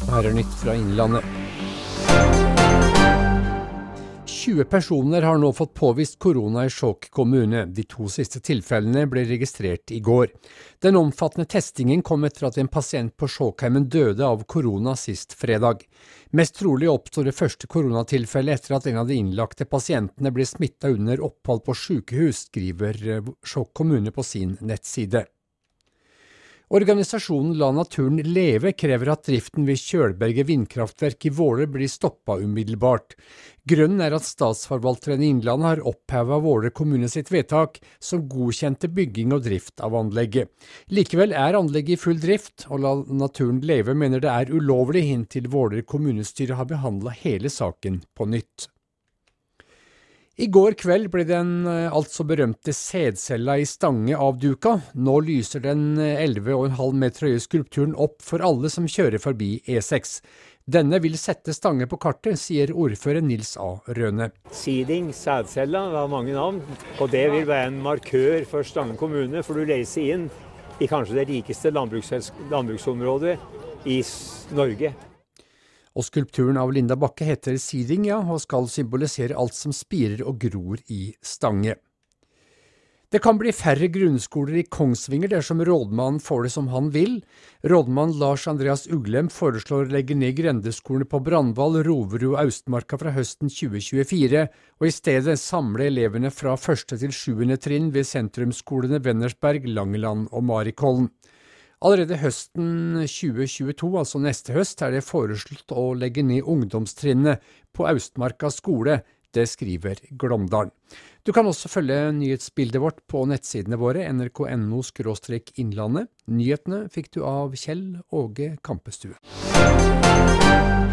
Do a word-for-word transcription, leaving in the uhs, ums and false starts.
Her er nytt fra Innlandet. tjue personer har nå fått påvist korona i Skjåk kommune. De to siste tilfellene ble registrert i går. Den omfattende testingen kom etter at en pasient på Skjåkheimen døde av korona sist fredag. Mest trolig oppstod det første koronatilfellet etter at en av de innlagte pasientene ble smittet under opphold på sykehus, skriver Skjåk kommune på sin nettside. Organisasjonen La Naturen Leve krever at driften ved Kjølberget vindkraftverk i Våler blir stoppet umiddelbart. Grunnen er at statsforvalteren i Innlandet har opphevet Våler kommune sitt vedtak som godkjente bygging og drift av anlegget. Likevel er anlegget i full drift, og La Naturen Leve mener det er ulovlig inntil Våler kommunestyre har behandlet hele saken på nytt. I går kveld ble den altså berømte sædcella i Stange avduka. Nå lyser den elleve komma fem meter høye skulpturen opp for alle som kjører forbi E seks. Denne vil sette Stange på kartet, sier ordfører Nils A. Røne. Seeding, sædcella, det har mange navn, og det vil være en markør for Stange kommune, for du reiser inn i kanskje det rikeste landbruks- landbruksområdet i Norge. Og skulpturen av Linda Bakke heter Seeding, ja, og skal symbolisere alt som spirer og gror i Stange. Det kan bli færre grunnskoler i Kongsvinger dersom rådmannen får det som han vil. Rådmann Lars Andreas Uglem foreslår å legge ned grendeskolene på Brandval, Roverud og Austmarka fra høsten tjue tjuefire, og i stedet samle elevene fra første til sjuende trinn ved sentrumsskolene Vennersberg, Langeland og Marikollen. Allerede høsten tjue tjueto, altså neste høst, er det foreslått å legge ned ungdomstrinnet på Austmarka skole. Det skriver Glåmdalen. Du kan også følge nyhetsbildet vårt på nettsidene våre, n r k punktum n o skråstrek innlandet. Nyhetene fikk du av Kjell Åge Kampestue.